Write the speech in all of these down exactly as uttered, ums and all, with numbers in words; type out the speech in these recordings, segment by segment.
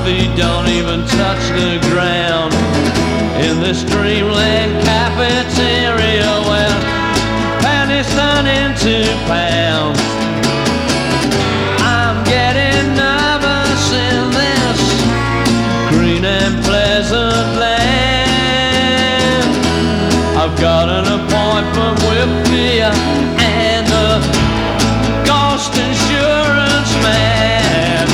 feet don't even touch the ground. In this dreamland cafeteria where pennies turn into pounds. I'm getting nervous in this green and pleasant land. I've got an appointment with fear and the ghost insurance man.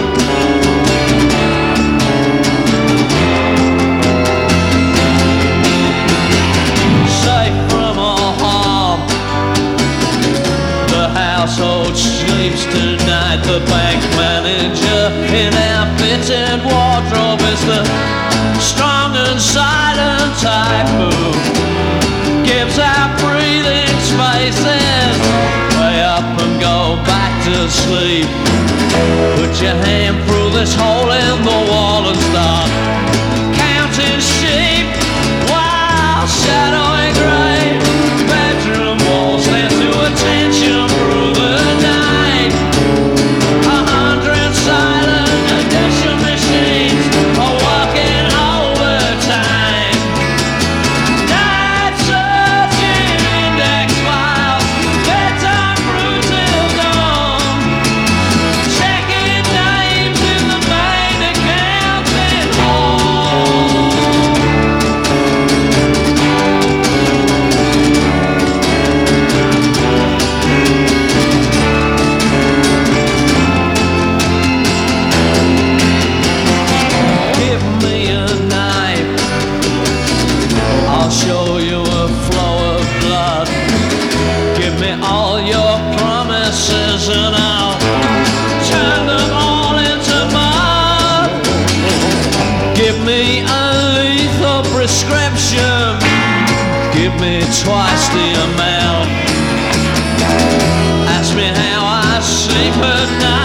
Safe from all harm, the household sleeps tonight. The bank manager in our fitted wardrobe is the strong and silent type who gives out breathing spaces. Way up and go back to sleep. Put your hand through this hole in the wall and start counting sheep while shadowing grey bedroom walls stand to attention through the night. A hundred silent addition machines are working overtime. Night searching index files, bedtime brew till dawn, checking names in the main accounting hall. Give me a knife, I'll show you a flow of blood. Give me all your promises and I'll turn them all into mud. Give me a lethal prescription, give me twice the amount. Ask me how I sleep at night.